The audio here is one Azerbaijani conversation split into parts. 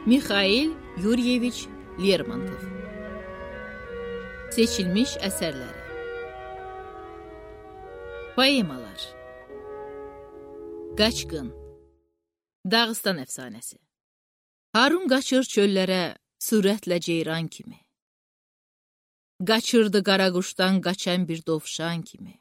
Mixail Yuryeviç Lermontov. Seçilmiş əsərləri. Poemalar. Qaçqın. Dağıstan əfsanəsi. Harun qaçır çöllərə sürətlə ceyran kimi. Qaçırdı qaraquşdan qaçan bir dovşan kimi.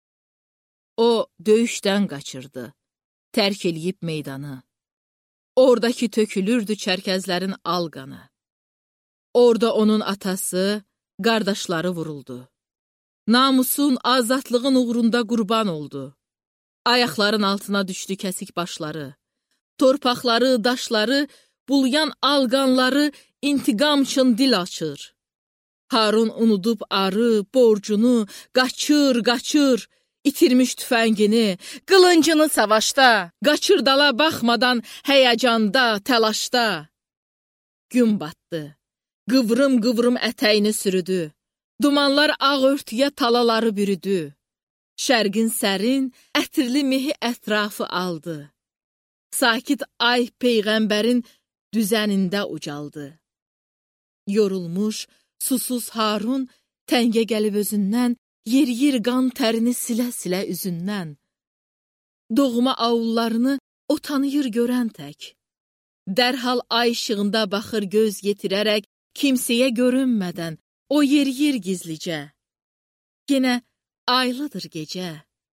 O döyüşdən qaçırdı, tərk eləyib meydanı. Oradakı tökülürdü çərkəzlərin al qanı. Orada onun atası, qardaşları vuruldu. Namusun, azadlığın uğrunda qurban oldu. Ayaqların altına düşdü kəsik başları. Torpaqları, daşları, bulayan alqanları intiqam üçün dil açır. Harun unudub arı, borcunu, qaçır, itirmiş tüfəngini, qılıncını savaşda, qaçır dala baxmadan həyəcanda, təlaşda. Gün batdı, qıvrım ətəyini sürüdü, dumanlar ağ örtüyə talaları bürüdü. Şərqin sərin, ətirli mehi ətrafı aldı. Sakit ay Peyğəmbərin düzənində ucaldı. Yorulmuş, susuz Harun təngə gəlib özündən, yer qan tərini silə-silə üzündən. Doğma avullarını o tanıyır görən tək. Dərhal ay işığında baxır göz yetirərək, kimsəyə görünmədən, o yer gizlicə. Yenə aylıdır gecə.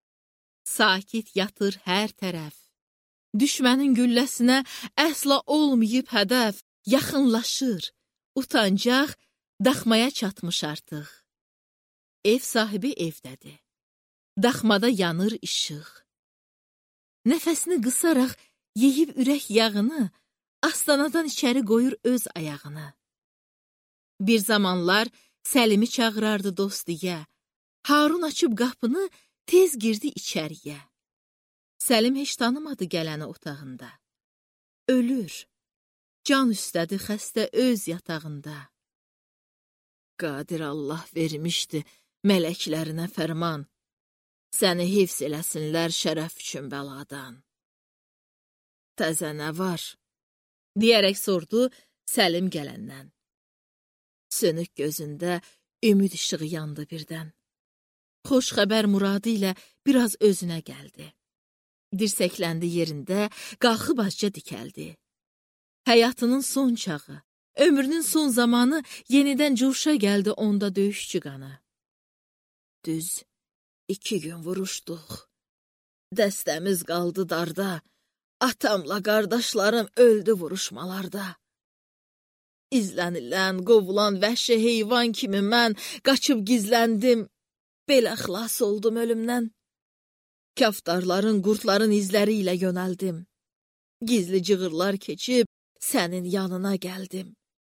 Sakit yatır hər tərəf. Düşmənin gülləsinə əsla olmayıb hədəf, yaxınlaşır, utancaq, daxmaya çatmış artıq. Ev sahibi evdədir. Daxmada yanır işıq. Nəfəsini qısaraq yeyib ürək yağını, astanadan içəri qoyur öz ayağını. Bir zamanlar Səlimi çağırardı dost deyə. Harun açıb qapını, tez girdi içəriyə. Səlim heç tanımadı gələni otağında. Ölür, can üstədi xəstə öz yatağında. Qadir Allah vermişdi mələklərinə fərman, səni hifz eləsinlər şərəf üçün bəladan. Təzə nə var? Deyərək sordu Səlim gələndən. Sönük gözündə ümid işığı yandı birdən. Xoş xəbər muradı ilə biraz özünə gəldi. Dirsəkləndi yerində, qalxıb azca dikəldi. Həyatının son çağı, ömrünün son zamanı yenidən coşa gəldi onda döyüşçü qanı. Düz 2 gün vuruşduq. Dəstəmiz qaldı darda. Atamla qardaşlarım öldü vuruşmalarda. İzlənilən, qovulan vəhşi heyvan kimi mən qaçıb gizləndim. Belə xilas oldum ölümdən. Kaftarların, qurtların izləri ilə yönəldim. Gizli cığırlar keçib sənin yanına gəldim.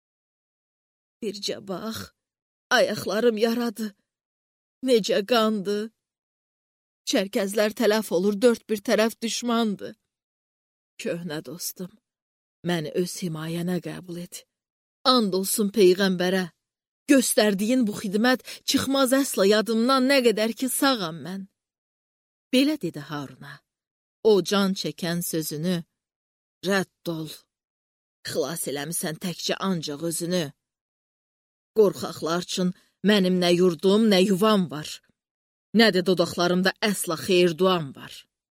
Bircə bax, ayaqlarım yaradı. Necə qandı. Çərkəzlər tələf olur, dörd bir tərəf düşmandı. Köhnə dostum, məni öz himayənə qəbul et. And olsun Peyğəmbərə, göstərdiyin bu xidmət çıxmaz əsla yadımdan nə qədər ki sağam mən. Belə dedi Haruna, o can çəkən sözünü, rədd ol, xilas eləmisən təkcə ancaq özünü. Qorxaqlar üçün mənim nə yurdum, nə yuvam var, nə də dodaqlarımda əsla xeyir duam var.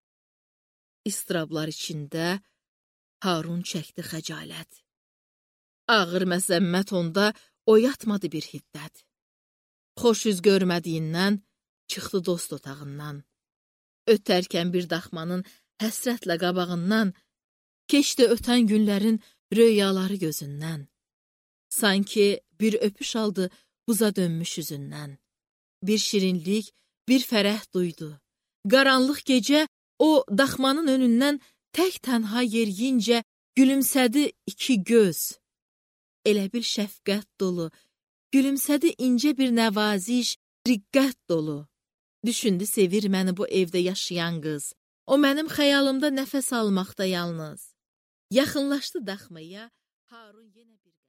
İstirablar içində Harun çəkdi xəcalət. Ağır məzəmmət onda oyatmadı bir hiddət. Xoş üz görmədiyindən çıxdı dost otağından. Ötərkən bir daxmanın həsrətlə qabağından, keçdi ötən günlərin röyaları gözündən. Sanki bir öpüş aldı buza dönmüş üzündən. Bir şirinlik, bir fərəh duydu. Qaranlıq gecə o daxmanın önündən tək tənha yeriyincə gülümsədi 2 göz. Elə bir şəfqət dolu, gülümsədi incə bir nəvaziş, riqqət dolu. Düşündü sevir məni bu evdə yaşayan qız. O mənim xəyalımda nəfəs almaqda yalnız. Yaxınlaşdı daxmaya, Harun yenə bir